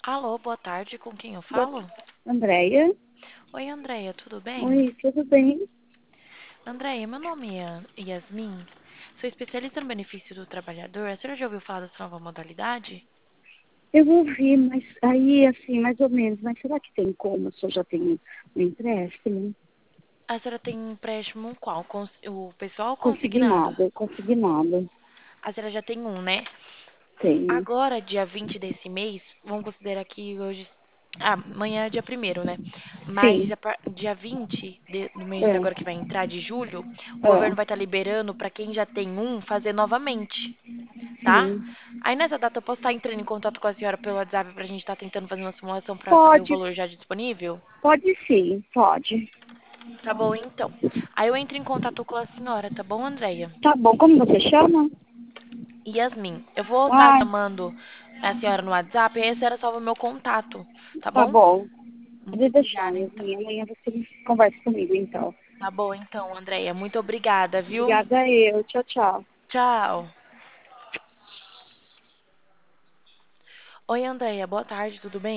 Alô, boa tarde, com quem eu Boa falo? Andréia? Oi, Andréia, tudo bem? Oi, tudo bem? Andréia, meu nome é Yasmin, sou especialista no benefício do trabalhador. A senhora já ouviu falar dessa nova modalidade? Eu ouvi, mas aí, assim, mais ou menos, mas será que tem como? Se eu já tenho um empréstimo? A senhora tem um empréstimo qual? O pessoal ou consignado? Consignado, consignado. A senhora já tem um, né? Tenho. Agora, dia 20 desse mês, vamos considerar que hoje. Ah, amanhã é dia primeiro, né? Mas Sim. dia 20 do mês É, agora que vai entrar, de julho, o é, governo vai estar liberando para quem já tem um fazer novamente, tá? sim. Aí nessa data eu posso estar entrando em contato com a senhora pelo WhatsApp pra gente estar tentando fazer uma simulação pra saber o Pode, valor já disponível? pode sim, pode. Tá bom, então. Aí eu entro em contato com a senhora, tá bom, Andréia? Tá bom, como você chama? Yasmin, eu vou estar Ah, chamando a senhora no WhatsApp e aí a senhora salva o meu contato, tá tá bom? bom. Muito Pode deixar, obrigada, então. Yasmin. Amanhã você conversa comigo, então. Tá bom, então, Andréia. Muito obrigada, viu? Obrigada eu. Tchau, tchau. Tchau. Oi, Andréia. Boa tarde, tudo bem?